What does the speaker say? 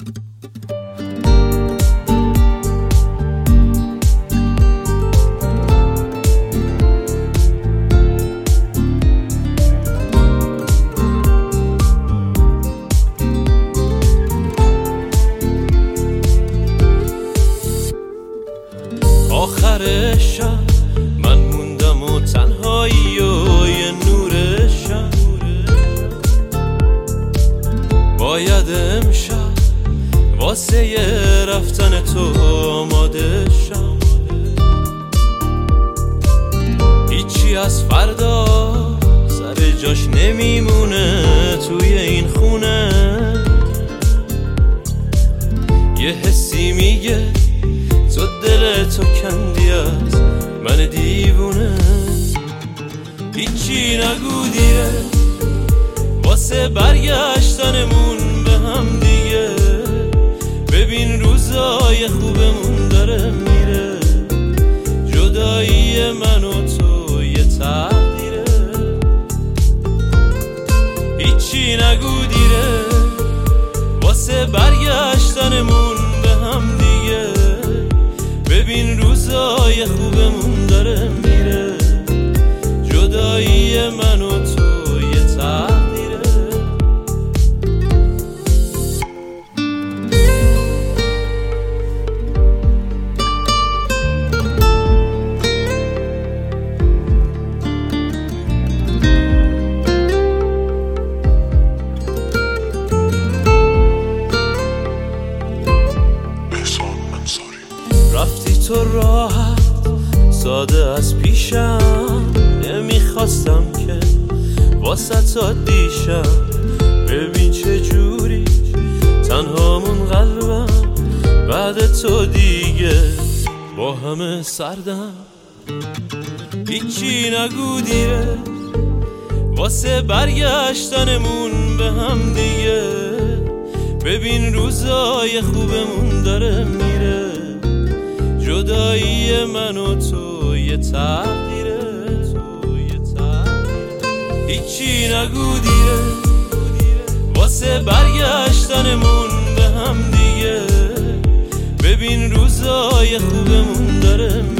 آخر شب من موندم و تنهایی و یه نور شب باید امشب واسه یه رفتن تو آماده شم. هیچی از فردا سر جاش نمیمونه توی این خونه. یه حسی میگه تو دلتو کندی از من دیوونه. هیچی نگو دیره واسه برگشتنمون به هم دیگه. ببین روزای خوبمون داره میره. جدایی من و تو یه تقدیره. هیچی نگو دیره واسه برگشتنمون به هم دیگه. ببین روزای خوبمون داره میره. جدایی من و تو یه تقدیره. رفتی تو راحت ساده از پیشم. نمیخواستم که واسه تا دیشم. ببین چه جوری تنهامون قلبم بعد تو دیگه با همه سردم. هیچی نگو دیره واسه برگشتنمون به هم دیگه. ببین روزای خوبمون داره میره. جدایی من و تو یه تقدیره. هیچی نگو دیره واسه برگشتنمون به هم دیگه. ببین روزای خوبمون داره